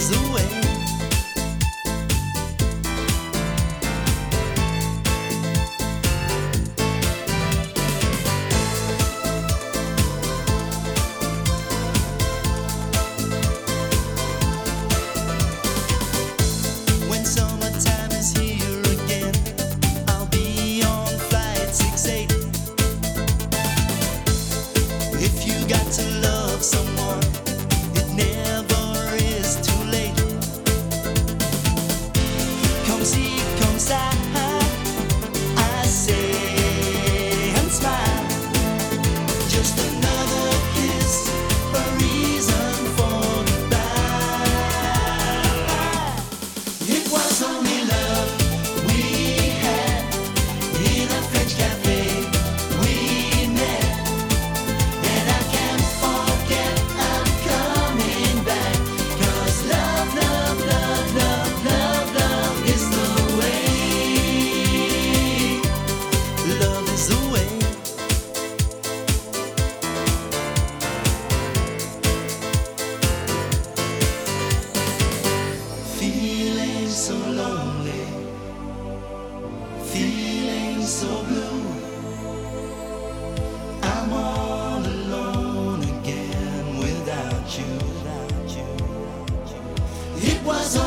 is the way. When summertime is here again, I'll be on flight 68. If you got to love someone, it never is too late. Come see, come sigh, I say, and smile. Just another kiss, a reason for goodbye. It was only love we had in a French cafe. We met, and I can't forget I'm coming back. 'Cause love, love, love, love, love, love is the way. Love is the way. Feeling so lonely, feeling so blue. I'm all alone again without you. It was